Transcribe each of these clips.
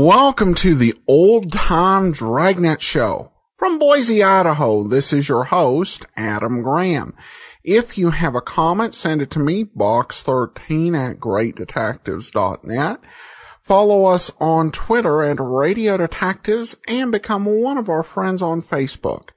Welcome to the Old Time Dragnet Show. From Boise, Idaho, this is your host, Adam Graham. If you have a comment, send it to me, box13@greatdetectives.net. Follow us on Twitter at Radio Detectives and become one of our friends on Facebook,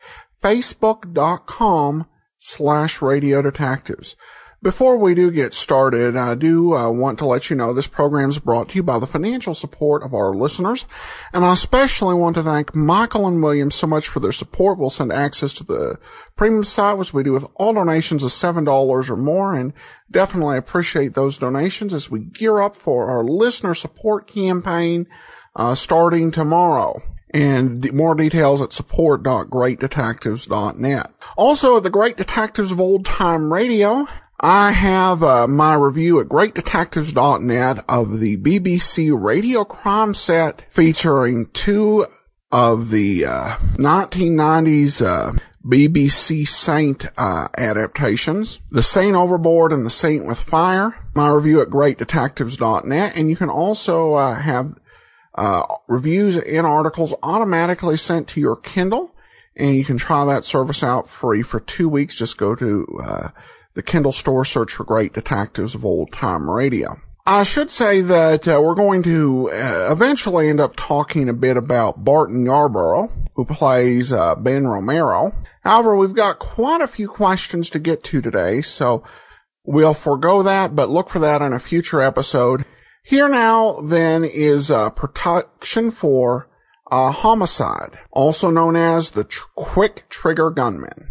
facebook.com/Radio Detectives. Before we do get started, I do want to let you know this program is brought to you by the financial support of our listeners, and I especially want to thank Michael and William so much for their support. We'll send access to the premium site, which we do with all donations of $7 or more, and definitely appreciate those donations as we gear up for our listener support campaign starting tomorrow. And more details at support.greatdetectives.net. Also, at the Great Detectives of Old Time Radio, I have my review at greatdetectives.net of the BBC radio crime set featuring two of the 1990s BBC Saint adaptations, The Saint Overboard and The Saint with Fire. My review at greatdetectives.net, and you can also have reviews and articles automatically sent to your Kindle, and you can try that service out free for 2 weeks. Just go to the Kindle store, search for Great Detectives of Old Time Radio. I should say that we're going to eventually end up talking a bit about Barton Yarborough, who plays Ben Romero. However, we've got quite a few questions to get to today, so we'll forego that, but look for that in a future episode. Here now, then, is protection for homicide, also known as the quick trigger gunman.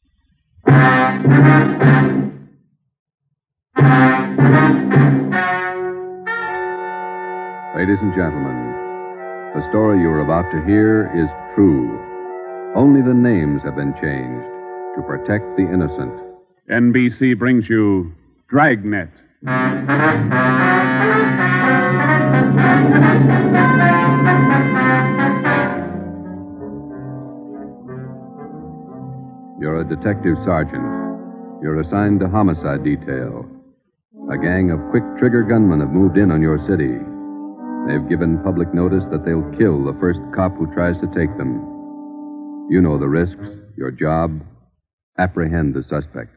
Ladies and gentlemen, the story you are about to hear is true. Only the names have been changed to protect the innocent. NBC brings you Dragnet. You're a detective sergeant. You're assigned to homicide detail. A gang of quick trigger gunmen have moved in on your city. They've given public notice that they'll kill the first cop who tries to take them. You know the risks. Your job, apprehend the suspects.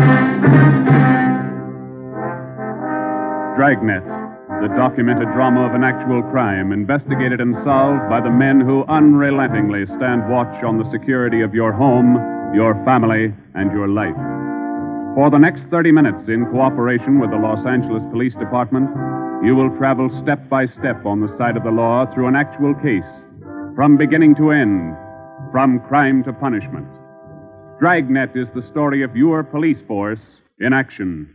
Dragnet, the documented drama of an actual crime, investigated and solved by the men who unrelentingly stand watch on the security of your home, your family, and your life. For the next 30 minutes, in cooperation with the Los Angeles Police Department, you will travel step by step on the side of the law through an actual case, from beginning to end, from crime to punishment. Dragnet is the story of your police force in action.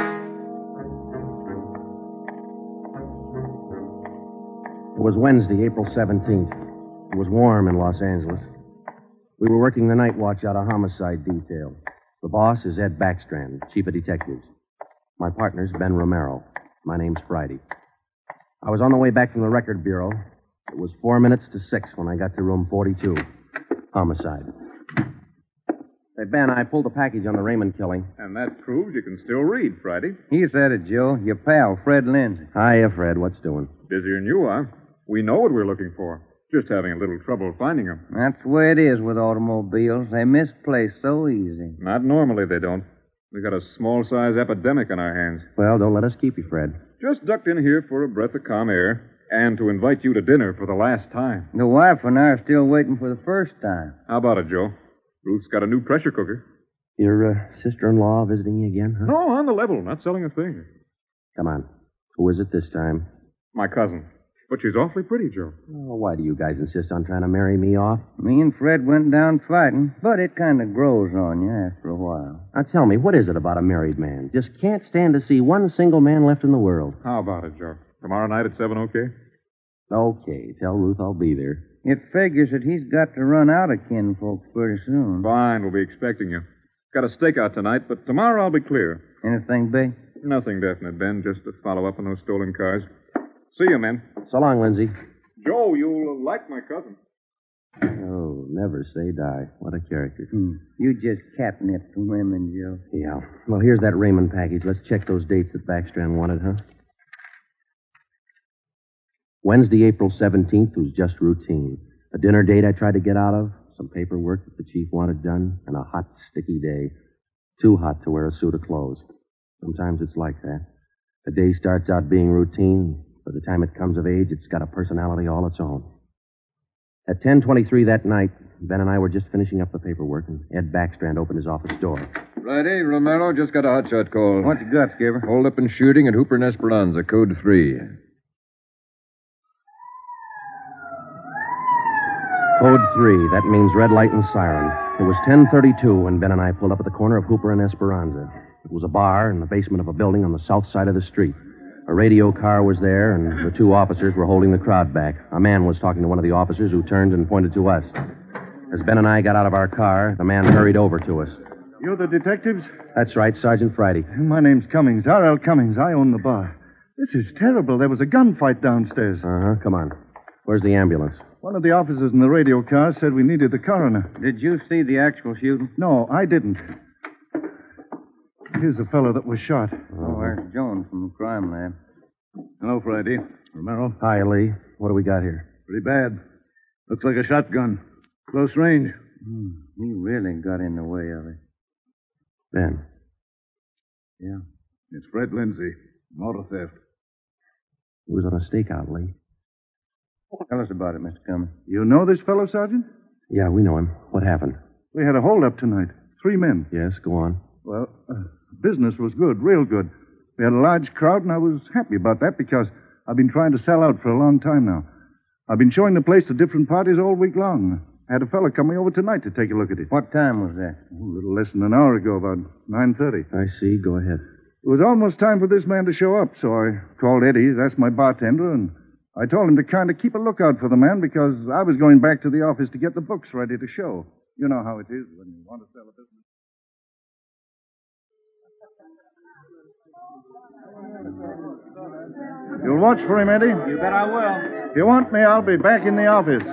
It was Wednesday, April 17th. It was warm in Los Angeles. We were working the night watch out of homicide detail. The boss is Ed Backstrand, chief of detectives. My partner's Ben Romero. My name's Friday. I was on the way back from the record bureau. It was 4 minutes to 6 when I got to room 42. Homicide. Say, Ben, I pulled a package on the Raymond killing. And that proves you can still read, Friday. He said it, Joe. Your pal, Fred Lindsay. Hiya, Fred. What's doing? Busier than you are. We know what we're looking for. Just having a little trouble finding them. That's the way it is with automobiles. They misplace so easy. Not normally, they don't. We've got a small-size epidemic on our hands. Well, don't let us keep you, Fred. Just ducked in here for a breath of calm air and to invite you to dinner for the last time. The wife and I are still waiting for the first time. How about it, Joe? Ruth's got a new pressure cooker. Your sister-in-law visiting you again, huh? No, on the level. Not selling a thing. Come on. Who is it this time? My cousin. But she's awfully pretty, Joe. Oh, why do you guys insist on trying to marry me off? Me and Fred went down fighting, but it kind of grows on you after a while. Now tell me, what is it about a married man? Just can't stand to see one single man left in the world. How about it, Joe? Tomorrow night at 7, okay? Okay, tell Ruth I'll be there. It figures that he's got to run out of kinfolk pretty soon. Fine, we'll be expecting you. Got a stakeout tonight, but tomorrow I'll be clear. Anything big? Nothing definite, Ben. Just to follow up on those stolen cars. See you, men. So long, Lindsay. Joe, you'll like my cousin. Oh, never say die. What a character. You just catnip for women, Joe. Yeah. Well, here's that Raymond package. Let's check those dates that Backstrand wanted, huh? Wednesday, April 17th was just routine. A dinner date I tried to get out of, some paperwork that the chief wanted done, and a hot, sticky day. Too hot to wear a suit of clothes. Sometimes it's like that. A day starts out being routine. By the time it comes of age, it's got a personality all its own. At 10:23 that night, Ben and I were just finishing up the paperwork, and Ed Backstrand opened his office door. Righty, Romero, just got a hotshot call. What you got, Skipper? Hold up and shooting at Hooper and Esperanza, code 3. Code 3, that means red light and siren. It was 10:32 when Ben and I pulled up at the corner of Hooper and Esperanza. It was a bar in the basement of a building on the south side of the street. A radio car was there, and the two officers were holding the crowd back. A man was talking to one of the officers who turned and pointed to us. As Ben and I got out of our car, the man hurried over to us. You're the detectives? That's right, Sergeant Friday. My name's Cummings, R.L. Cummings. I own the bar. This is terrible. There was a gunfight downstairs. Come on. Where's the ambulance? One of the officers in the radio car said we needed the coroner. Did you see the actual shooting? No, I didn't. Here's the fellow that was shot. Oh, there's Jones from the crime lab. Hello, Friday. Romero. Hi, Lee. What do we got here? Pretty bad. Looks like a shotgun. Close range. He really got in the way of it. Ben. Yeah. It's Fred Lindsay. Motor theft. He was on a stakeout, Lee. Tell us about it, Mr. Cummings. You know this fellow, Sergeant? Yeah, we know him. What happened? We had a holdup tonight. 3 men. Yes, go on. Well, business was good, real good. We had a large crowd, and I was happy about that because I've been trying to sell out for a long time now. I've been showing the place to different parties all week long. I had a fellow coming over tonight to take a look at it. What time was that? A little less than an hour ago, about 9:30. I see. Go ahead. It was almost time for this man to show up, so I called Eddie, that's my bartender, and I told him to kind of keep a lookout for the man because I was going back to the office to get the books ready to show. You know how it is when you want to sell a business. You'll watch for him, Eddie? You bet I will. If you want me, I'll be back in the office.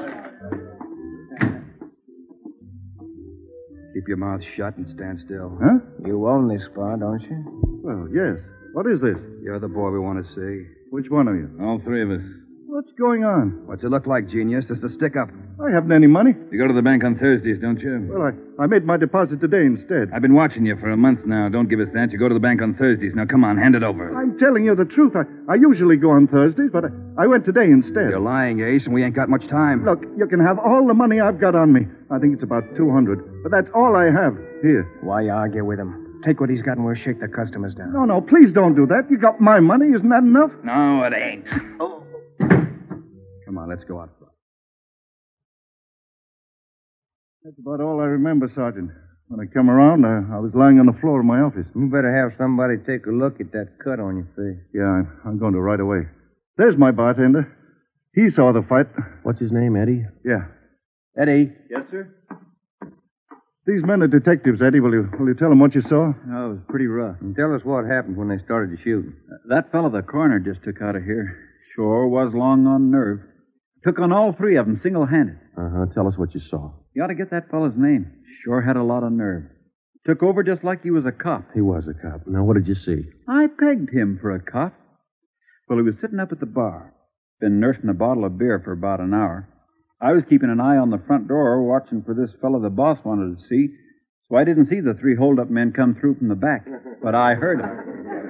Keep your mouth shut and stand still. Huh? You own this bar, don't you? Well, yes. What is this? You're the boy we want to see. Which one of you? All 3 of us. What's going on? What's it look like, genius? It's a stick-up. I haven't any money. You go to the bank on Thursdays, don't you? Well, I made my deposit today instead. I've been watching you for a month now. Don't give us that. You go to the bank on Thursdays. Now, come on, hand it over. I'm telling you the truth. I usually go on Thursdays, but I went today instead. You're lying, Ace, and we ain't got much time. Look, you can have all the money I've got on me. I think it's about $200. But that's all I have. Here. Why argue with him? Take what he's got and we'll shake the customers down. No, please don't do that. You got my money. Isn't that enough? No, it ain't. Come on, let's go out front. That's about all I remember, Sergeant. When I come around, I was lying on the floor of my office. You better have somebody take a look at that cut on your face. Yeah, I'm going to right away. There's my bartender. He saw the fight. What's his name, Eddie? Yeah. Eddie. Yes, sir? These men are detectives, Eddie. Will you tell them what you saw? Oh, it was pretty rough. And tell us what happened when they started to shoot. That fellow the coroner just took out of here sure was long on nerve. Took on all 3 of them single-handed. Tell us what you saw. You ought to get that fellow's name. Sure had a lot of nerve. Took over just like he was a cop. He was a cop. Now, what did you see? I pegged him for a cop. Well, he was sitting up at the bar. Been nursing a bottle of beer for about an hour. I was keeping an eye on the front door, watching for this fellow the boss wanted to see, so I didn't see the 3 hold-up men come through from the back, but I heard them.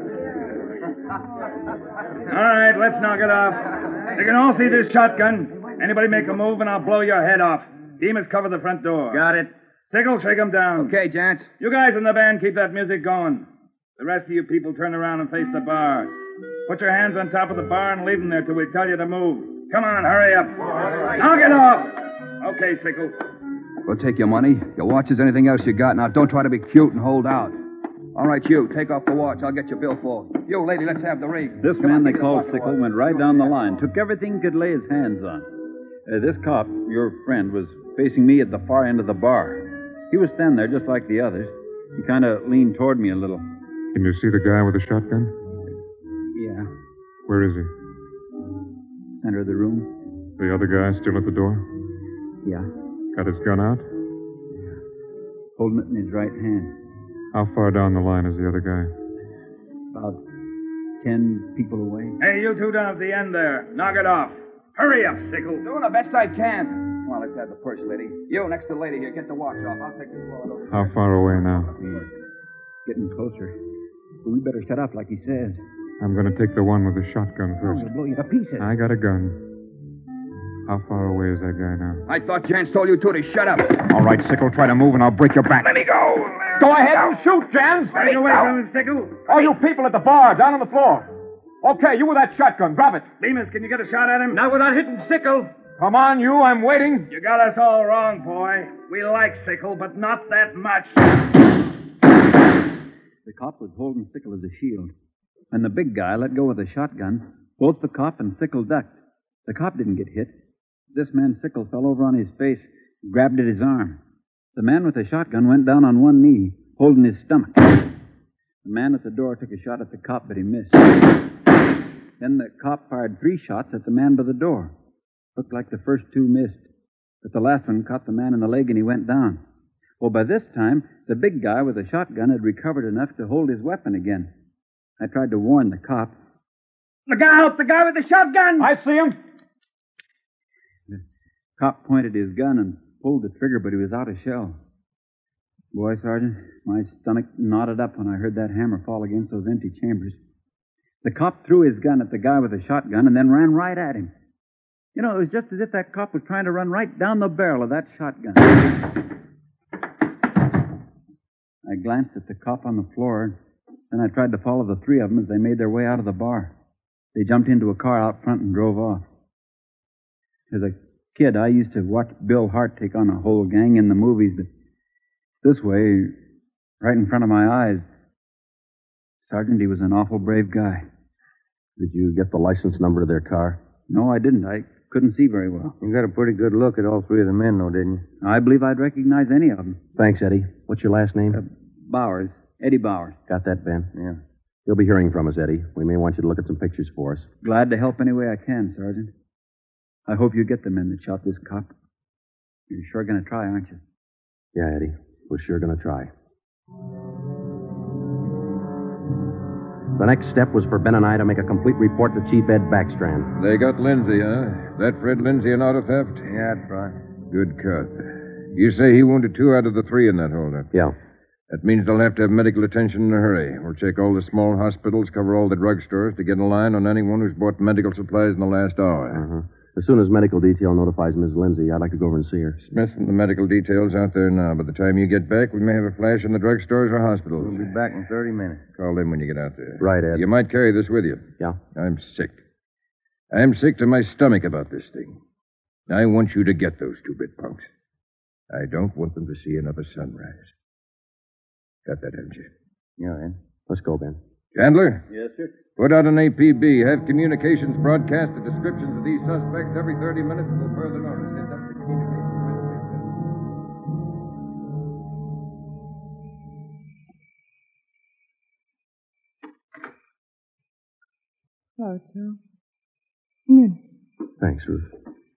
All right, let's knock it off. They can all see this shotgun. Anybody make a move, and I'll blow your head off. Demas, cover the front door. Got it. Sickle, shake them down. Okay, gents. You guys in the band, keep that music going. The rest of you people turn around and face the bar. Put your hands on top of the bar and leave them there till we tell you to move. Come on, hurry up. Knock it off. Okay, Sickle. We'll take your money, your watches, anything else you got. Now, don't try to be cute and hold out. All right, you, take off the watch. I'll get your billfold. You, lady, let's have the ring. This man they called Sickle went right down the line, took everything he could lay his hands on. This cop, your friend, was facing me at the far end of the bar. He was standing there just like the others. He kind of leaned toward me a little. Can you see the guy with the shotgun? Yeah, Where is he? center of the room. The other guy still at the door? Yeah, Got his gun out? holding it in his right hand. How far down the line is the other guy? About 10 people away. Hey, you two down at the end there. Knock it off. Hurry up, Sickle. Doing the best I can. Come on, let's have the push, lady. You, next to the lady here, get the watch off. I'll take the floor over. How far away now? Getting closer. But we better set up like he says. I'm going to take the one with the shotgun first. He'll blow you to pieces. I got a gun. How far away is that guy now? I thought Jans told you two to shut up. All right, Sickle, try to move and I'll break your back. Let me go. Go ahead and shoot, Jans. Stay away from him, Sickle. All you people at the bar, down on the floor. Okay, you with that shotgun, drop it. Bemis, can you get a shot at him? Not without hitting Sickle. Come on, you, I'm waiting. You got us all wrong, boy. We like Sickle, but not that much. The cop was holding Sickle as a shield. When the big guy let go of the shotgun, both the cop and Sickle ducked. The cop didn't get hit. This man, Sickle, fell over on his face, grabbed at his arm. The man with the shotgun went down on one knee, holding his stomach. The man at the door took a shot at the cop, but he missed. Then the cop fired 3 shots at the man by the door. Looked like the first 2 missed, but the last one caught the man in the leg and he went down. Well, by this time, the big guy with the shotgun had recovered enough to hold his weapon again. I tried to warn the cop. Look out! The guy with the shotgun! I see him. The cop pointed his gun and pulled the trigger, but he was out of shells. Boy, Sergeant, my stomach knotted up when I heard that hammer fall against those empty chambers. The cop threw his gun at the guy with the shotgun and then ran right at him. You know, it was just as if that cop was trying to run right down the barrel of that shotgun. I glanced at the cop on the floor, then I tried to follow the 3 of them as they made their way out of the bar. They jumped into a car out front and drove off. As a kid, I used to watch Bill Hart take on a whole gang in the movies, but this way, right in front of my eyes, Sergeant, he was an awful brave guy. Did you get the license number of their car? No, I didn't. I couldn't see very well. You got a pretty good look at all 3 of the men, though, didn't you? I believe I'd recognize any of them. Thanks, Eddie. What's your last name? Bowers. Eddie Bowers. Got that, Ben? Yeah. You'll be hearing from us, Eddie. We may want you to look at some pictures for us. Glad to help any way I can, Sergeant. I hope you get the men that shot this cop. You're sure going to try, aren't you? Yeah, Eddie. We're sure going to try. The next step was for Ben and I to make a complete report to Chief Ed Backstrand. They got Lindsay, huh? That Fred Lindsay an auto theft? Yeah, that's right. Good cut. You say he wounded 2 out of the 3 in that holdup? Yeah. That means they'll have to have medical attention in a hurry. We'll check all the small hospitals, cover all the drugstores to get in line on anyone who's bought medical supplies in the last hour. Uh-huh. As soon as medical detail notifies Ms. Lindsay, I'd like to go over and see her. Smith from the medical detail's out there now. By the time you get back, we may have a flash in the drugstores or hospitals. We'll be back in 30 minutes. Call them when you get out there. Right, Ed. You might carry this with you. Yeah? I'm sick. I'm sick to my stomach about this thing. I want you to get those 2-bit punks. I don't want them to see another sunrise. Got that, haven't you? Yeah, Ed. Let's go, Ben. Chandler? Yes, sir. Put out an APB. Have communications broadcast the descriptions of these suspects every 30 minutes until further notice. Get them to communicate. Hello, Joe. Come in. Thanks, Ruth.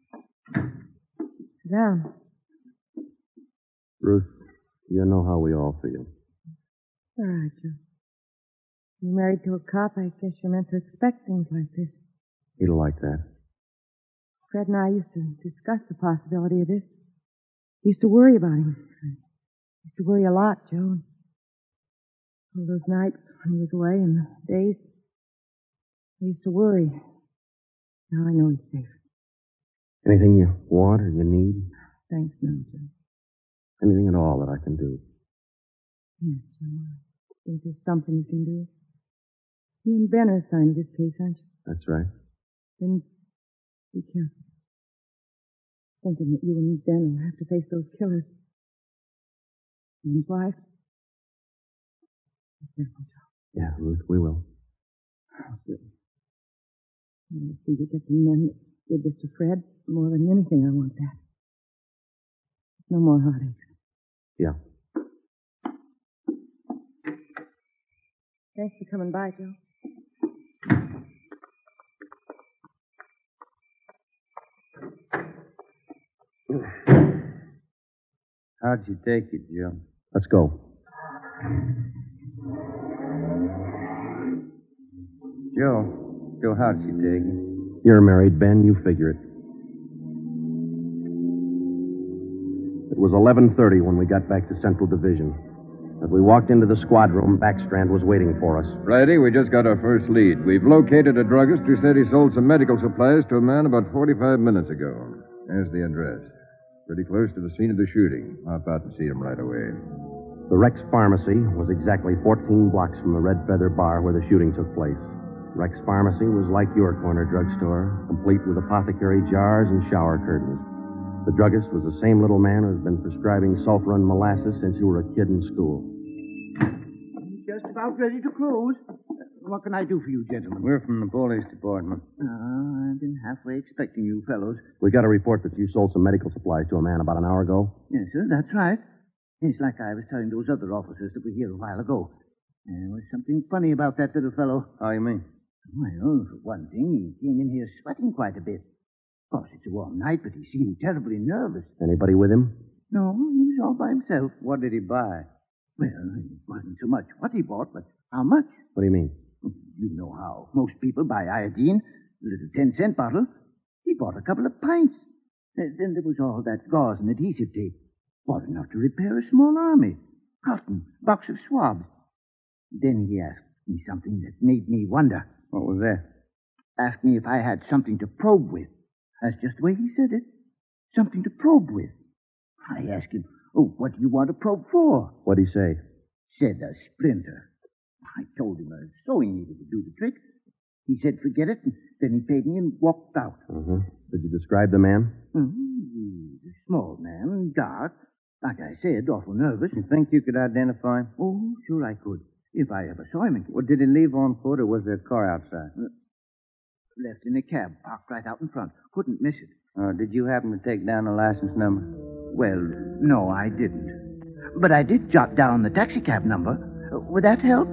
Sit down. Ruth, you know how we all feel. All right, Joe. You're married to a cop. I guess you're meant to expect things like this. He'll like that. Fred and I used to discuss the possibility of this. Used to worry about him. Used to worry a lot, Joe. All those nights when he was away and the days. I used to worry. Now I know he's safe. Anything you want or you need? Thanks, no, Joe. Anything at all that I can do? Yes, Joe. I think there's something you can do. You and Ben are assigned to this case, aren't you? That's right. Then be careful. Thinking that you and Ben will have to face those killers. Ben's wife. Be careful, Joe. Yeah, Ruth, we will. I want to see you get the men that did this to Fred. More than anything, I want that. No more heartaches. Yeah. Thanks for coming by, Joe. How'd you take it, Joe? Let's go. Joe, how'd she take it? You're married, Ben. You figure it. It was 11:30 when we got back to Central Division. As we walked into the squad room, Backstrand was waiting for us. Friday, we just got our first lead. We've located a druggist who said he sold some medical supplies to a man about 45 minutes ago. There's the address. Pretty close to the scene of the shooting. Hop out and see him right away. The Rex Pharmacy was exactly 14 blocks from the Red Feather Bar where the shooting took place. Rex Pharmacy was like your corner drugstore, complete with apothecary jars and shower curtains. The druggist was the same little man who's been prescribing sulfur and molasses since you were a kid in school. Just about ready to close. What can I do for you, gentlemen? We're from the police department. I've been halfway expecting you fellows. We got a report that you sold some medical supplies to a man about an hour ago. Yes, sir, that's right. It's like I was telling those other officers that were here a while ago. There was something funny about that little fellow. How you mean? Well, for one thing, he came in here sweating quite a bit. Of course, it's a warm night, but he seemed terribly nervous. Anybody with him? No, he was all by himself. What did he buy? Well, it wasn't so much what he bought, but how much. What do you mean? You know how most people buy iodine, a little 10-cent bottle. He bought a couple of pints. Then there was all that gauze and adhesive tape. Bought enough to repair a small army. Cotton, box of swabs. Then he asked me something that made me wonder. What was that? Asked me if I had something to probe with. That's just the way he said it. Something to probe with. I asked him, what do you want to probe for? What'd he say? Said a splinter. I told him a sewing needle would do the trick. He said, forget it, and then he paid me and walked out. Uh-huh. Did you describe the man? He was a small man, dark. Like I said, awful nervous. You think you could identify him? Oh, sure I could. If I ever saw him again. Well, did he leave on foot, or was there a car outside? Left in a cab, parked right out in front. Couldn't miss it. Did you happen to take down the license number? Well, no, I didn't. But I did jot down the taxicab number. Would that help?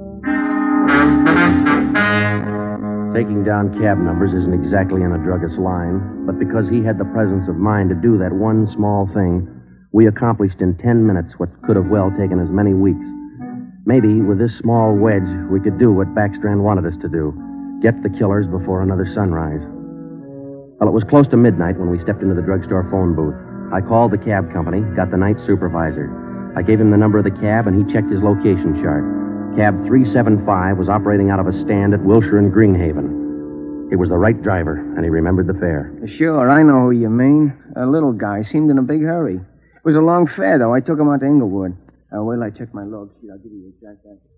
Taking down cab numbers isn't exactly in a druggist's line, but because he had the presence of mind to do that one small thing, we accomplished in 10 minutes what could have well taken as many weeks. Maybe with this small wedge, we could do what Backstrand wanted us to do. Get the killers before another sunrise. Well, it was close to midnight when we stepped into the drugstore phone booth. I called the cab company, got the night supervisor. I gave him the number of the cab, and he checked his location chart. Cab 375 was operating out of a stand at Wilshire and Greenhaven. He was the right driver, and he remembered the fare. Sure, I know who you mean. A little guy. Seemed in a big hurry. It was a long fare, though. I took him out to Inglewood. Wait till I check my log sheet. I'll give you the exact address.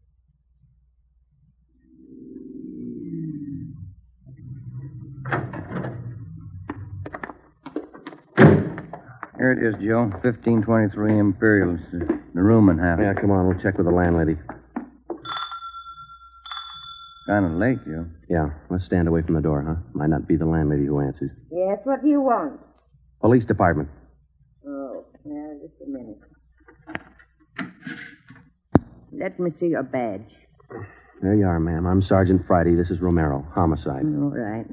Here it is, Joe. 1523 Imperials. The rooming house. Yeah, come on. We'll check with the landlady. Kind of late, Joe. Yeah, let's stand away from the door, huh? Might not be the landlady who answers. Yes, what do you want? Police department. Oh, now, just a minute. Let me see your badge. There you are, ma'am. I'm Sergeant Friday. This is Romero. Homicide. All right.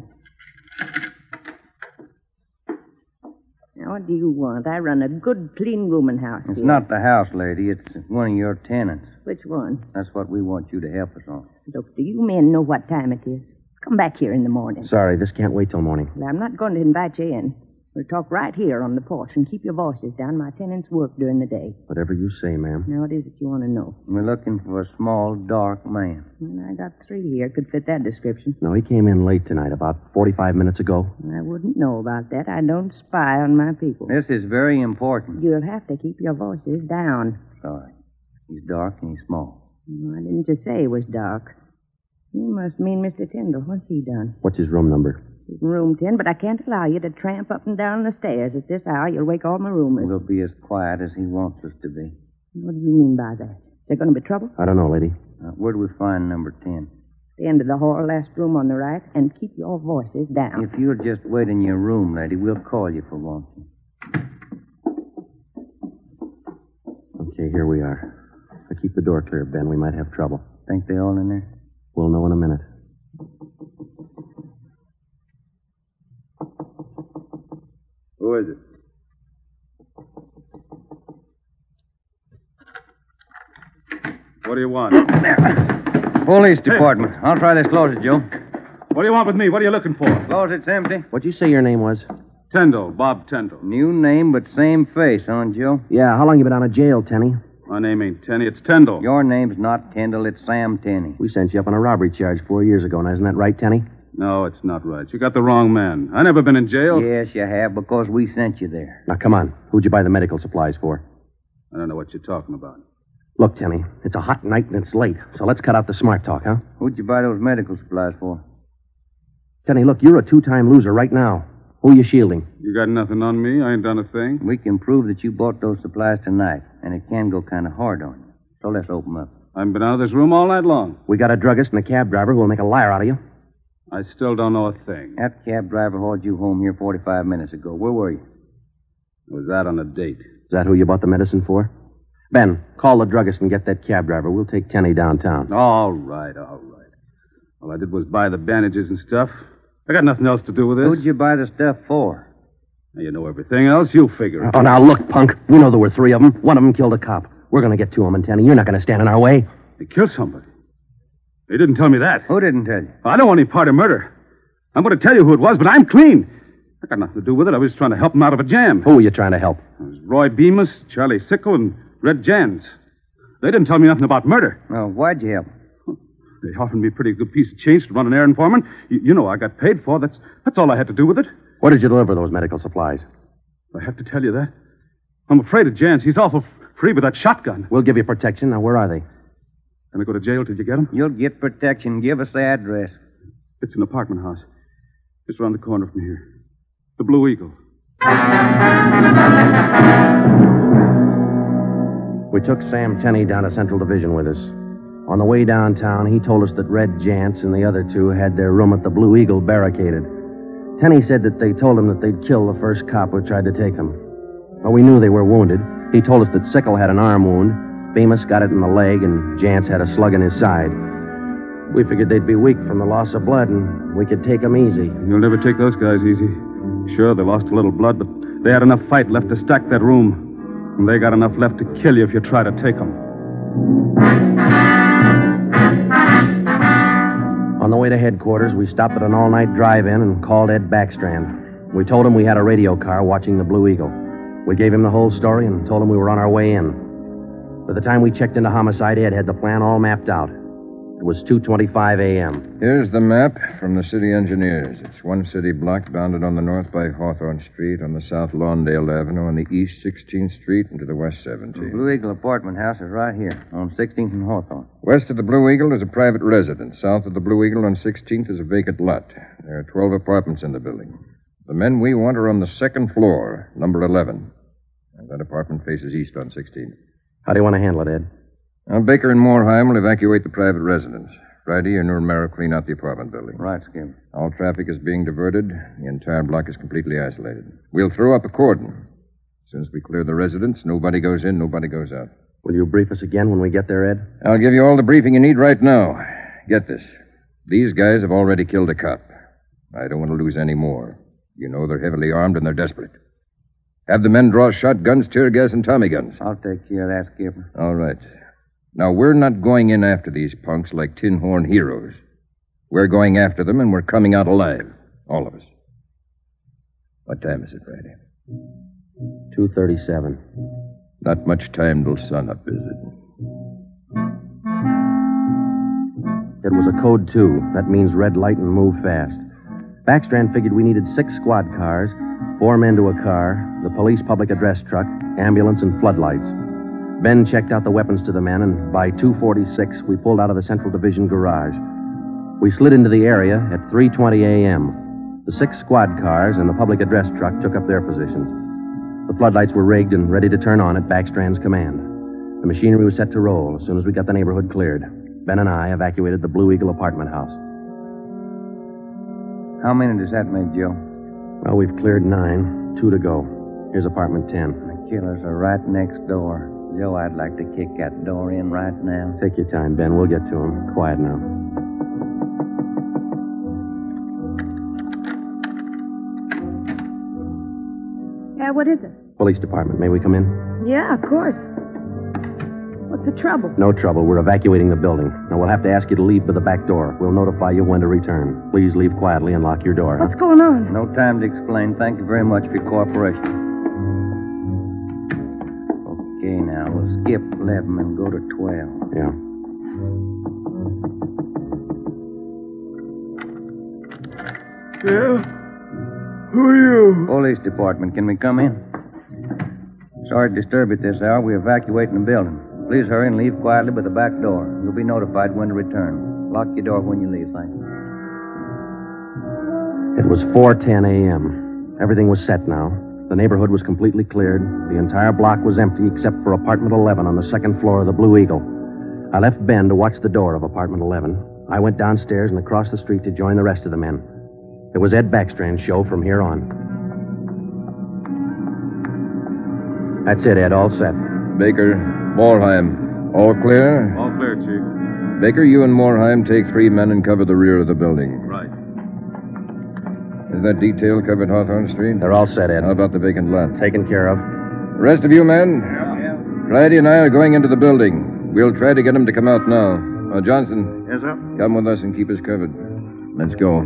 Now, what do you want? I run a good, clean rooming house It's here. not the house, lady. It's one of your tenants. Which one? That's what we want you to help us on. Look, do you men know what time it is? Come back here in the morning. Sorry, this can't wait till morning. Well, I'm not going to invite you in. We'll talk right here on the porch and keep your voices down. My tenants work during the day. Whatever you say, ma'am. Now, what is it you want to know? We're looking for a small, dark man. Well, I got 3 here. Could fit that description. No, he came in late tonight, about 45 minutes ago. I wouldn't know about that. I don't spy on my people. This is very important. You'll have to keep your voices down. Sorry. He's dark and he's small. Why didn't you say he was dark? You must mean Mr. Tyndall. What's he done? What's his room number? He's in room 10, but I can't allow you to tramp up and down the stairs at this hour. You'll wake all my roomers. We'll be as quiet as he wants us to be. What do you mean by that? Is there going to be trouble? I don't know, lady. Where do we find number 10? The end of the hall, last room on the right, and keep your voices down. If you'll just wait in your room, lady, we'll call you for one. Okay, here we are. If I keep the door clear, Ben, we might have trouble. Think they all in there? We'll know in a minute. Who is it? What do you want? Police department. I'll try this closet, Joe. What do you want with me? What are you looking for? Closet's empty. What'd you say your name was? Tyndall, Bob Tyndall. New name, but same face, huh, Joe? Yeah, how long you been out of jail, Tenny? My name ain't Tenney, it's Tyndall. Your name's not Tyndall, it's Sam Tenney. We sent you up on a robbery charge 4 years ago. Now, isn't that right, Tenny? No, it's not right. You got the wrong man. I never been in jail. Yes, you have, because we sent you there. Now, come on. Who'd you buy the medical supplies for? I don't know what you're talking about. Look, Tenny, it's a hot night and it's late, so let's cut out the smart talk, huh? Who'd you buy those medical supplies for? Tenny, look, you're a two-time loser right now. Who you shielding? You got nothing on me. I ain't done a thing. We can prove that you bought those supplies tonight, and it can go kind of hard on you. So let's open up. I haven't been out of this room all night long. We got a druggist and a cab driver who will make a liar out of you. I still don't know a thing. That cab driver hauled you home here 45 minutes ago. Where were you? I was out on a date. Is that who you bought the medicine for? Ben, call the druggist and get that cab driver. We'll take Tenny downtown. All right. All I did was buy the bandages and stuff. I got nothing else to do with this. Who'd you buy the stuff for? Now, you know everything else. You figure it. Oh, now, look, punk. We know there were 3 of them. One of them killed a cop. We're going to get 2 of them, Tenny. You're not going to stand in our way. They killed somebody. They didn't tell me that. Who didn't tell you? I don't want any part of murder. I'm going to tell you who it was, but I'm clean. I got nothing to do with it. I was trying to help them out of a jam. Who were you trying to help? It was Roy Bemis, Charlie Sickle, and Red Jans. They didn't tell me nothing about murder. Well, why'd you help? They offered me a pretty good piece of change to run an errand for them. You know I got paid for. That's all I had to do with it. Where did you deliver those medical supplies? I have to tell you that. I'm afraid of Jans. He's awful free with that shotgun. We'll give you protection. Now, where are they? Can I go to jail till you get them? You'll get protection. Give us the address. It's an apartment house. Just around the corner from here. The Blue Eagle. We took Sam Tenney down to Central Division with us. On the way downtown, he told us that Red Jantz and the other 2 had their room at the Blue Eagle barricaded. Tenney said that they told him that they'd kill the first cop who tried to take them. Well, we knew they were wounded. He told us that Sickle had an arm wound, Bemis got it in the leg, and Jantz had a slug in his side. We figured they'd be weak from the loss of blood, and we could take them easy. You'll never take those guys easy. Sure, they lost a little blood, but they had enough fight left to stack that room. And they got enough left to kill you if you try to take them. On the way to headquarters, we stopped at an all-night drive-in and called Ed Backstrand. We told him we had a radio car watching the Blue Eagle. We gave him the whole story and told him we were on our way in. By the time we checked into homicide, Ed had the plan all mapped out. It was 2:25 a.m. Here's the map from the city engineers. It's one city block bounded on the north by Hawthorne Street, on the south Lawndale Avenue, on the east 16th Street, and to the west 17th. The Blue Eagle apartment house is right here, on 16th and Hawthorne. West of the Blue Eagle is a private residence. South of the Blue Eagle on 16th is a vacant lot. There are 12 apartments in the building. The men we want are on the second floor, number 11. And that apartment faces east on 16th. How do you want to handle it, Ed? Now, Baker and Moorheim will evacuate the private residence. Friday, you and Romero clean out the apartment building. Right, Skip. All traffic is being diverted. The entire block is completely isolated. We'll throw up a cordon. As soon as we clear the residence, nobody goes in, nobody goes out. Will you brief us again when we get there, Ed? I'll give you all the briefing you need right now. Get this. These guys have already killed a cop. I don't want to lose any more. You know they're heavily armed and they're desperate. Have the men draw shotguns, tear gas, and Tommy guns. I'll take care of that, Skipper. All right. Now, we're not going in after these punks like tin horn heroes. We're going after them, and we're coming out alive. All of us. What time is it, Friday? 2:37. Not much time till sunup, is it? It was a code 2. That means red light and move fast. Backstrand figured we needed 6 squad cars, 4 men to a car, the police public address truck, ambulance, and floodlights. Ben checked out the weapons to the men, and by 2:46, we pulled out of the Central Division garage. We slid into the area at 3:20 a.m. The 6 squad cars and the public address truck took up their positions. The floodlights were rigged and ready to turn on at Backstrand's command. The machinery was set to roll as soon as we got the neighborhood cleared. Ben and I evacuated the Blue Eagle apartment house. How many does that make, Joe? Well, we've cleared 9. 2 to go. Here's apartment 10. The killers are right next door. Joe, I'd like to kick that door in right now. Take your time, Ben. We'll get to him. Quiet now. Yeah, what is it? Police department. May we come in? Yeah, of course. What's the trouble? No trouble. We're evacuating the building. Now, we'll have to ask you to leave by the back door. We'll notify you when to return. Please leave quietly and lock your door. What's going on? No time to explain. Thank you very much for your cooperation. Okay, now, we'll skip 11 and go to 12. Yeah. Yeah? Who are you? Police department. Can we come in? Sorry to disturb you at this hour. We're evacuating the building. Please hurry and leave quietly by the back door. You'll be notified when to return. Lock your door when you leave, thank you. It was 4:10 a.m. Everything was set now. The neighborhood was completely cleared. The entire block was empty except for apartment 11 on the second floor of the Blue Eagle. I left Ben to watch the door of apartment 11. I went downstairs and across the street to join the rest of the men. It was Ed Backstrand's show from here on. That's it, Ed. All set. Baker, Morheim, all clear? All clear, Chief. Baker, you and Morheim take 3 men and cover the rear of the building. Right. Is that detail covered Hawthorne Street? They're all set, Ed. How about the vacant lot? Taken care of. The rest of you men? Yeah. Friday and I are going into the building. We'll try to get him to come out now. Johnson. Yes, sir? Come with us and keep us covered. Let's go.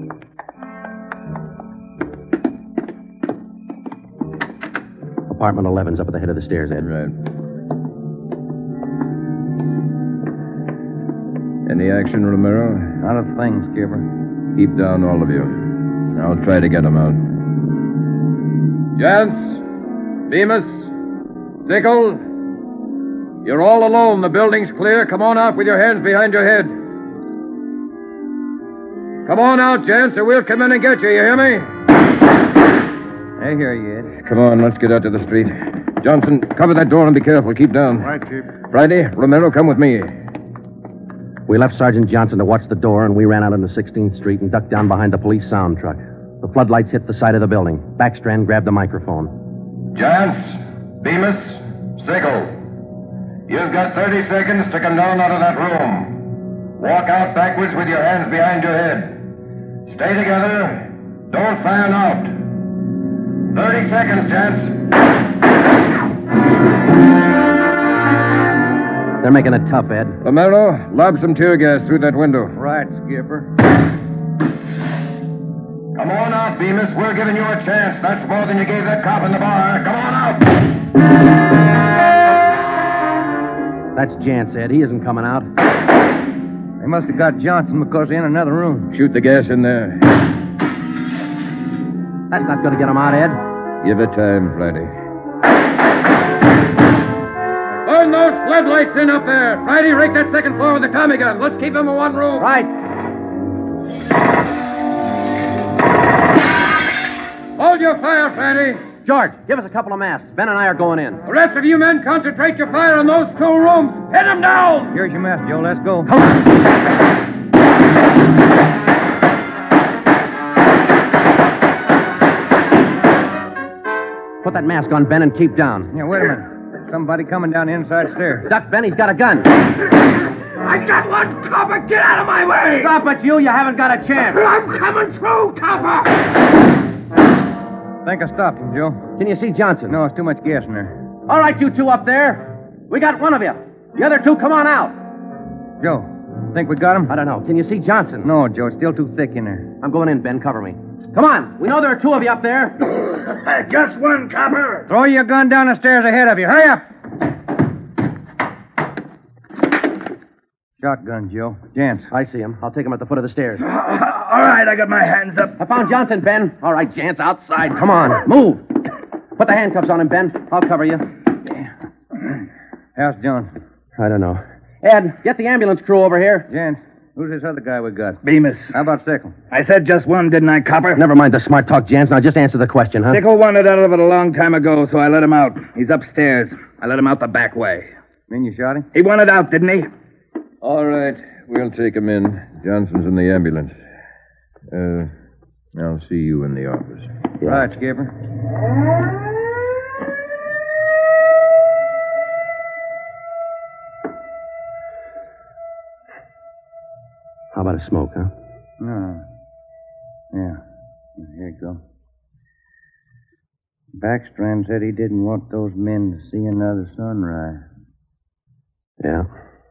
Apartment 11's up at the head of the stairs, Ed. Right. Any action, Romero? Not a thing, Skipper. Keep down, all of you. I'll try to get him out. Jance, Bemis, Sickle, you're all alone. The building's clear. Come on out with your hands behind your head. Come on out, Jance, or we'll come in and get you. You hear me? I hear you, Ed. Come on, let's get out to the street. Johnson, cover that door and be careful. Keep down. Right, Chief. Friday, Romero, come with me. We left Sergeant Johnson to watch the door, and we ran out into 16th Street and ducked down behind the police sound truck. The floodlights hit the side of the building. Backstrand grabbed the microphone. Jance, Bemis, Sickle, you've got 30 seconds to come down out of that room. Walk out backwards with your hands behind your head. Stay together. Don't fan out. 30 seconds, Jance. They're making it tough, Ed. Romero, lob some tear gas through that window. Right, Skipper. Come on out, Bemis. We're giving you a chance. That's more than you gave that cop in the bar. Come on out. That's Jance, Ed. He isn't coming out. They must have got Johnson because they're in another room. Shoot the gas in there. That's not going to get him out, Ed. Give it time, Friday. Burn those floodlights in up there. Friday, rake that second floor with the Tommy gun. Let's keep them in one room. Right. Hold your fire, Friday. George, give us a couple of masks. Ben and I are going in. The rest of you men concentrate your fire on those 2 rooms. Hit them down. Here's your mask, Joe. Let's go. Come on. Put that mask on, Ben, and keep down. Yeah, wait a minute. Somebody coming down the inside stairs. Duck, Ben. He's got a gun. I got one, copper. Get out of my way. Stop it, you. You haven't got a chance. I'm coming through, copper. Think I stopped him, Joe. Can you see Johnson? No, it's too much gas in there. All right, you 2 up there. We got one of you. The other 2, come on out. Joe, think we got him? I don't know. Can you see Johnson? No, Joe. It's still too thick in there. I'm going in, Ben. Cover me. Come on. We know there are 2 of you up there. Just one, copper. Throw your gun down the stairs ahead of you. Hurry up. Shotgun, Joe. Jance. I see him. I'll take him at the foot of the stairs. All right, I got my hands up. I found Johnson, Ben. All right, Jance, outside. Come on. Move. Put the handcuffs on him, Ben. I'll cover you. How's John? I don't know. Ed, get the ambulance crew over here. Jance, who's this other guy we got? Bemis. How about Sickle? I said just one, didn't I, copper? Never mind the smart talk, Jance. Now just answer the question, huh? Sickle wanted out of it a long time ago, so I let him out. He's upstairs. I let him out the back way. Mean you shot him? He wanted out, didn't he? All right. We'll take him in. Johnson's in the ambulance. I'll see you in the office. Yeah. Right, Skipper. How about a smoke, huh? No. Yeah. Here you go. Backstrand said he didn't want those men to see another sunrise. Yeah.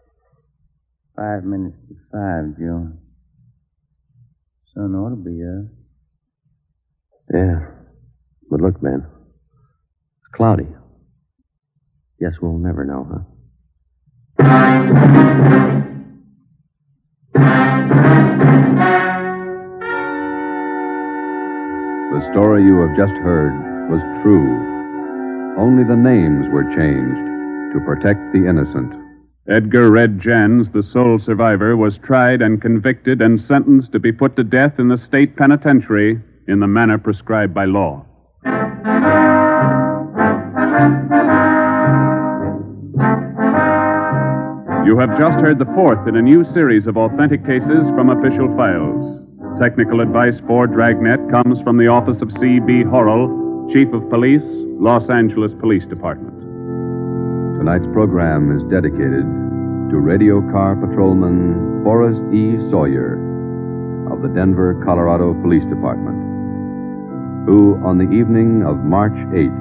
5 minutes to 5, Joe. Sun ought to be up. Yeah. But look, Ben. It's cloudy. Guess we'll never know, huh? The story you have just heard was true. Only the names were changed to protect the innocent. Edgar Red Jans, the sole survivor, was tried and convicted and sentenced to be put to death in the state penitentiary in the manner prescribed by law. You have just heard the fourth in a new series of authentic cases from official files. Technical advice for Dragnet comes from the office of C.B. Horrell, Chief of Police, Los Angeles Police Department. Tonight's program is dedicated to Radio Car Patrolman Forrest E. Sawyer of the Denver, Colorado Police Department, who, on the evening of March 8,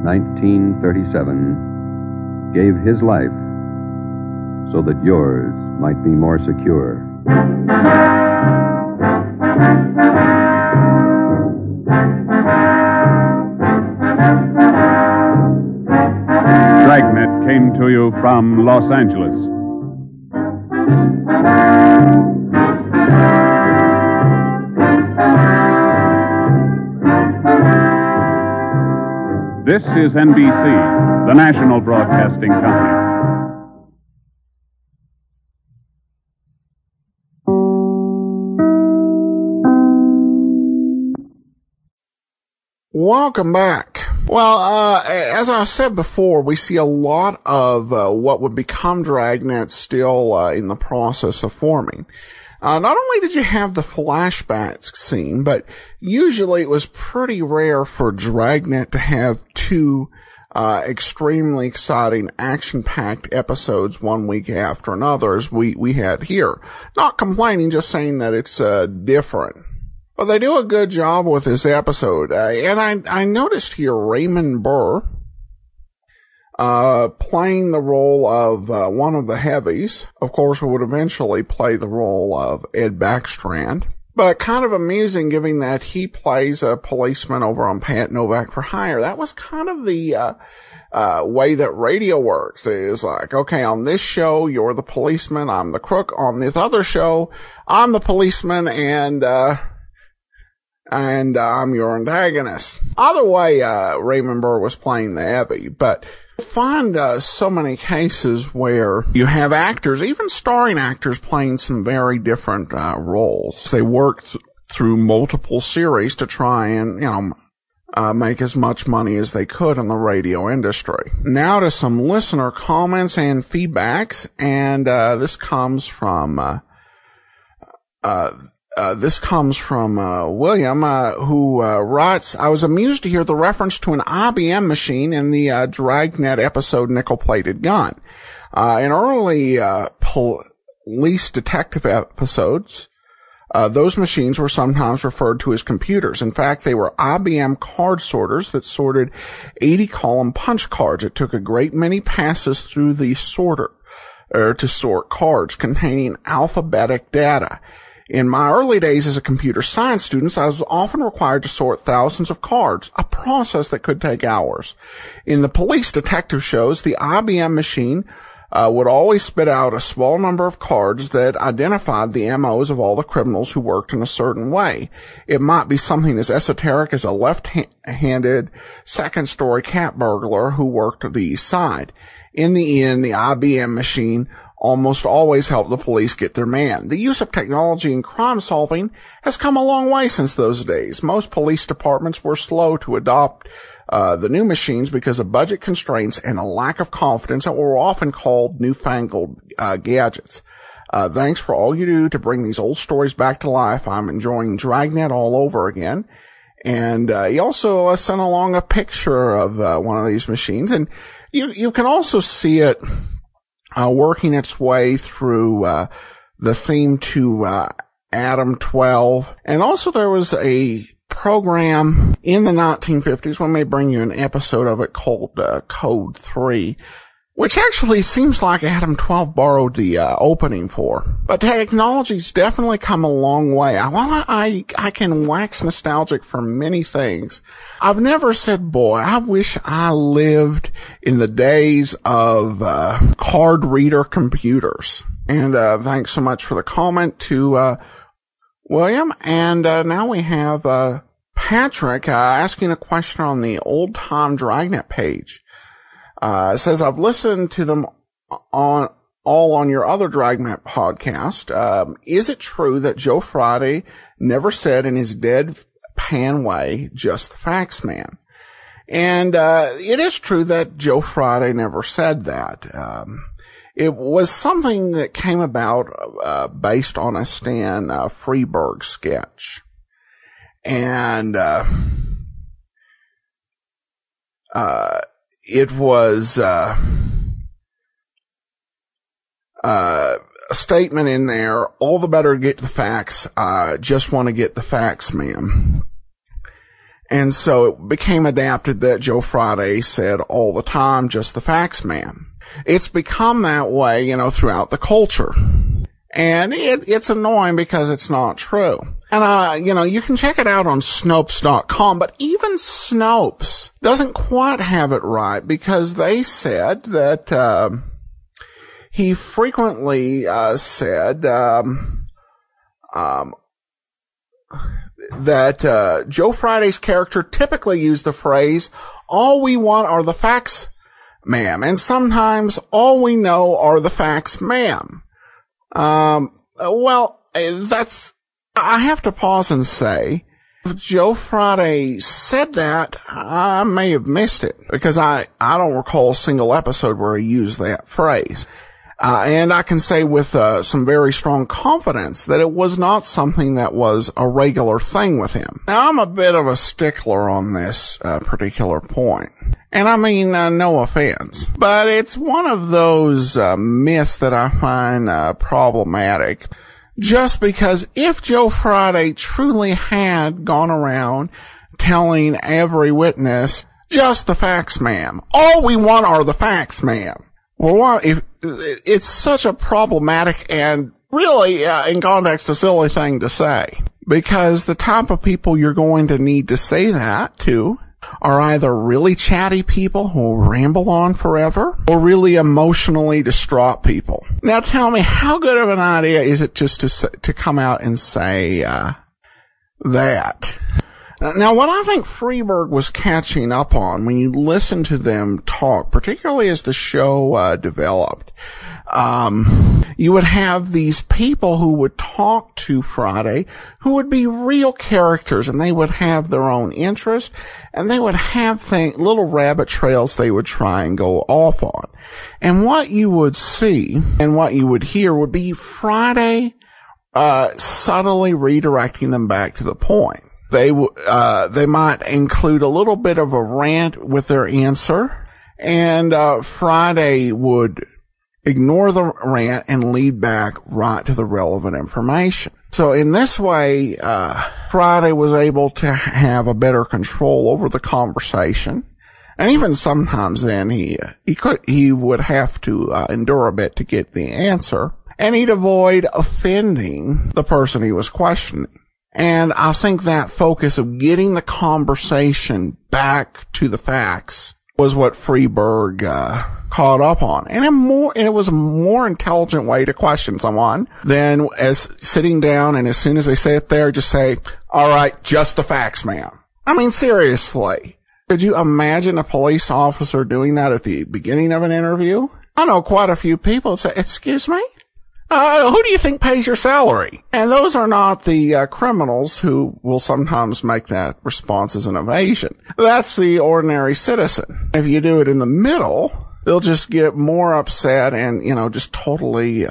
1937, gave his life so that yours might be more secure. Dragnet came to you from Los Angeles. This is NBC, the national broadcasting company. Welcome back. Well, as I said before, we see a lot of what would become Dragnet still in the process of forming. Not only did you have the flashback scene, but usually it was pretty rare for Dragnet to have two extremely exciting, action-packed episodes one week after another, as we had here. Not complaining, just saying that it's different. Well, they do a good job with this episode. And I noticed here Raymond Burr playing the role of one of the heavies. Of course, who would eventually play the role of Ed Backstrand. But kind of amusing, given that he plays a policeman over on Pat Novak for Hire. That was kind of the way that radio works. It is like, okay, on this show, you're the policeman, I'm the crook. On this other show, I'm the policeman, and I'm your antagonist. Either way, Raymond Burr was playing the heavy, but you find so many cases where you have actors, even starring actors, playing some very different roles. They worked through multiple series to try and, make as much money as they could in the radio industry. Now to some listener comments and feedbacks, and this comes from William, who writes, I was amused to hear the reference to an IBM machine in the Dragnet episode Nickel-Plated Gun. In early police detective episodes, those machines were sometimes referred to as computers. In fact, they were IBM card sorters that sorted 80-column punch cards. It took a great many passes through the sorter to sort cards containing alphabetic data. In my early days as a computer science student, I was often required to sort thousands of cards, a process that could take hours. In the police detective shows, the IBM machine would always spit out a small number of cards that identified the MOs of all the criminals who worked in a certain way. It might be something as esoteric as a left-handed second-story cat burglar who worked the east side. In the end, the IBM machine almost always help the police get their man. The use of technology in crime solving has come a long way since those days. Most police departments were slow to adopt the new machines because of budget constraints and a lack of confidence that were often called newfangled gadgets. Thanks for all you do to bring these old stories back to life. I'm enjoying Dragnet all over again. And he also sent along a picture of one of these machines, and you can also see it working its way through the theme to Adam 12. And also there was a program in the 1950s, we may bring you an episode of it, called Code 3. which actually seems like Adam 12 borrowed the opening for. But technology's definitely come a long way. While I can wax nostalgic for many things, I've never said, boy, I wish I lived in the days of card reader computers. And thanks so much for the comment to William. And now we have Patrick asking a question on the Old Time Dragnet page. It says, I've listened to them all on your other Dragnet podcast. Is it true that Joe Friday never said in his deadpan way, just the facts, man? And it is true that Joe Friday never said that. It was something that came about based on a Stan Freberg sketch. And it was a statement in there, all the better to get the facts, just want to get the facts, ma'am. And so it became adapted that Joe Friday said all the time, just the facts, ma'am. It's become that way, throughout the culture. And it's annoying because it's not true. And, you can check it out on Snopes.com, but even Snopes doesn't quite have it right because they said that, he frequently, said, that, Joe Friday's character typically used the phrase, all we want are the facts, ma'am. And sometimes all we know are the facts, ma'am. I have to pause and say, if Joe Friday said that, I may have missed it because I don't recall a single episode where he used that phrase. And I can say with some very strong confidence that it was not something that was a regular thing with him. Now, I'm a bit of a stickler on this particular point. And I mean, no offense. But it's one of those myths that I find problematic. Just because if Joe Friday truly had gone around telling every witness, just the facts, ma'am. All we want are the facts, ma'am. Well, if it's such a problematic and really, in context, a silly thing to say. Because the type of people you're going to need to say that to are either really chatty people who will ramble on forever or really emotionally distraught people. Now tell me, how good of an idea is it just to come out and say, that? Now, what I think Freberg was catching up on when you listen to them talk, particularly as the show developed, you would have these people who would talk to Friday who would be real characters, and they would have their own interest, and they would have little rabbit trails they would try and go off on. And what you would see and what you would hear would be Friday subtly redirecting them back to the point. They might include a little bit of a rant with their answer, and Friday would ignore the rant and lead back right to the relevant information. So in this way, Friday was able to have a better control over the conversation. And even sometimes then he would have to endure a bit to get the answer, and he'd avoid offending the person he was questioning. And I think that focus of getting the conversation back to the facts was what Freberg caught up on. And it was a more intelligent way to question someone than as sitting down and as soon as they say it there, just say, all right, just the facts, ma'am. I mean, seriously. Could you imagine a police officer doing that at the beginning of an interview? I know quite a few people say, excuse me? Who do you think pays your salary? And those are not the criminals who will sometimes make that response as an evasion. That's the ordinary citizen. If you do it in the middle, they'll just get more upset and, just totally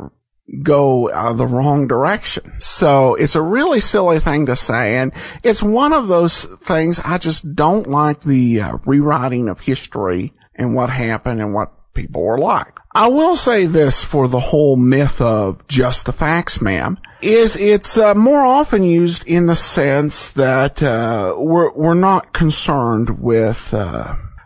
go the wrong direction. So it's a really silly thing to say, and it's one of those things I just don't like, the rewriting of history and what happened and what people were like. I will say this for the whole myth of just the facts, ma'am, is it's more often used in the sense that we're not concerned with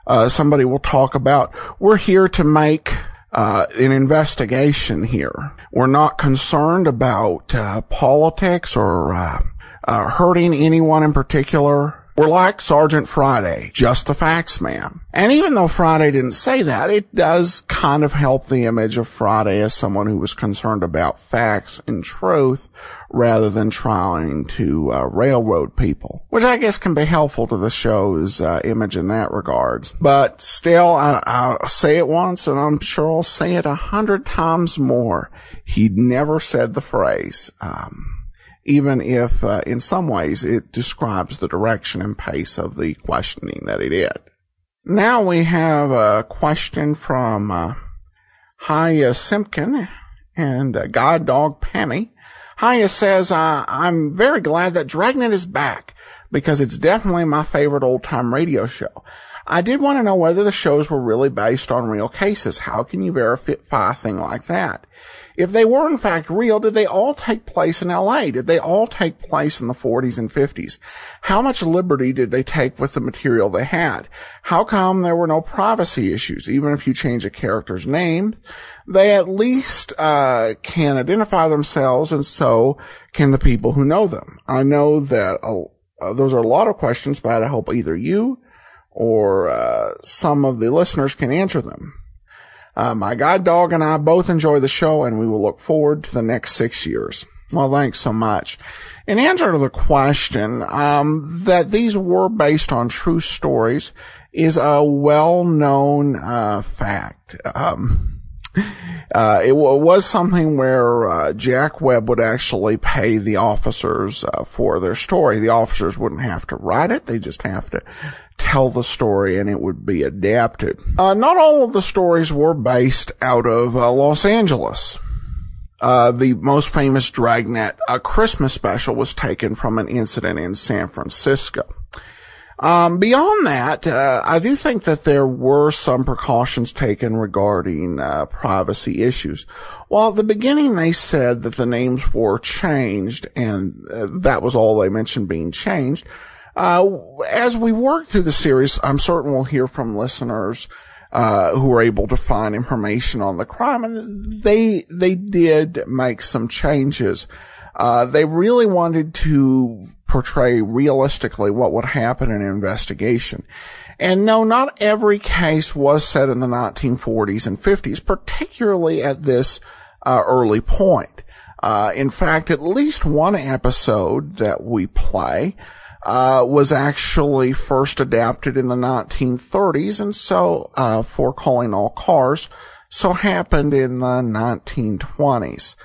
somebody will talk about. We're here to make an investigation here. We're not concerned about politics or hurting anyone in particular. We're like Sergeant Friday, just the facts, ma'am. And even though Friday didn't say that, it does kind of help the image of Friday as someone who was concerned about facts and truth rather than trying to railroad people, which I guess can be helpful to the show's image in that regard. But still, I'll say it once, and I'm sure I'll say it 100 times more. He'd never said the phrase, even if in some ways it describes the direction and pace of the questioning that he did. Now we have a question from Haya Simpkin and God Dog Pammy. Haya says, I'm very glad that Dragnet is back because it's definitely my favorite old-time radio show. I did want to know whether the shows were really based on real cases. How can you verify a thing like that? If they were in fact real, did they all take place in L.A.? Did they all take place in the 40s and 50s? How much liberty did they take with the material they had? How come there were no privacy issues? Even if you change a character's name, they at least can identify themselves, and so can the people who know them. I know that those are a lot of questions, but I hope either you or some of the listeners can answer them. My guide dog and I both enjoy the show, and we will look forward to the next 6 years. Well, thanks so much. In answer to the question, that these were based on true stories is a well-known fact. It was something where Jack Webb would actually pay the officers for their story. The officers wouldn't have to write it. They just have to tell the story, and it would be adapted. Not all of the stories were based out of Los Angeles. The most famous Dragnet Christmas special was taken from an incident in San Francisco. Beyond that, I do think that there were some precautions taken regarding privacy issues. While at the beginning they said that the names were changed, and that was all they mentioned being changed, as we work through the series, I'm certain we'll hear from listeners who were able to find information on the crime, and they did make some changes. They really wanted to portray realistically what would happen in an investigation. And no, not every case was set in the 1940s and 50s, particularly at this early point. In fact, at least one episode that we play was actually first adapted in the 1930s, and so for Calling All Cars, so happened in the 1920s.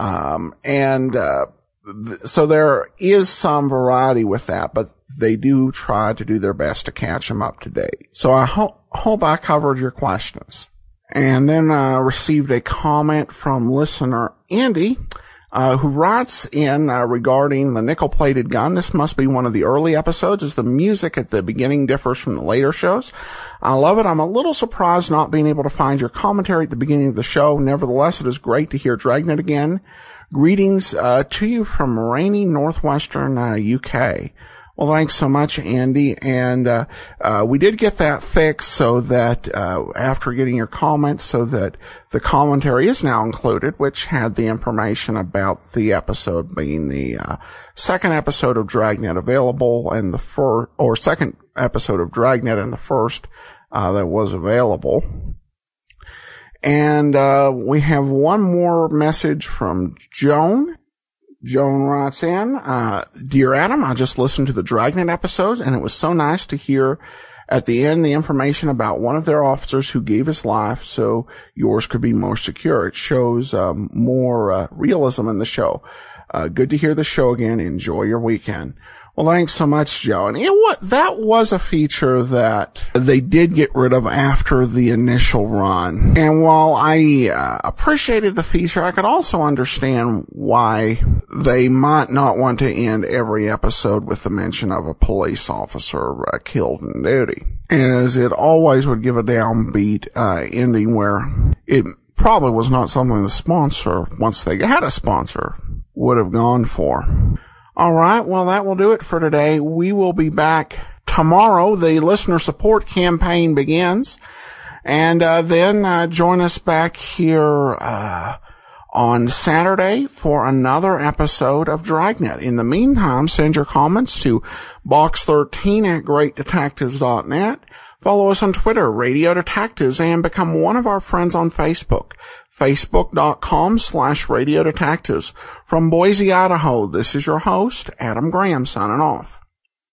So there is some variety with that, but they do try to do their best to catch them up to date. So I hope I covered your questions. And then I received a comment from listener Andy, who writes in regarding the nickel-plated gun. This must be one of the early episodes, as the music at the beginning differs from the later shows. I love it. I'm a little surprised not being able to find your commentary at the beginning of the show. Nevertheless, it is great to hear Dragnet again. Greetings to you from rainy northwestern UK. Well, thanks so much, Andy. And we did get that fixed so that after getting your comment, so that the commentary is now included, which had the information about the episode being the second episode of Dragnet available, and the second episode of Dragnet and the first that was available. And we have one more message from Joan. Joan writes in, Dear Adam, I just listened to the Dragnet episodes, and it was so nice to hear at the end the information about one of their officers who gave his life so yours could be more secure. It shows more realism in the show. Good to hear the show again. Enjoy your weekend. Well, thanks so much, Joe. And you know what? That was a feature that they did get rid of after the initial run. And while I appreciated the feature, I could also understand why they might not want to end every episode with the mention of a police officer killed in duty, as it always would give a downbeat ending where it probably was not something the sponsor, once they had a sponsor, would have gone for. All right, well, that will do it for today. We will be back tomorrow, the listener support campaign begins. And then join us back here on Saturday for another episode of Dragnet. In the meantime, send your comments to box13@greatdetectives.net. Follow us on Twitter, Radio Detectives, and become one of our friends on Facebook, facebook.com/Radio Detectives. From Boise, Idaho, this is your host, Adam Graham, signing off.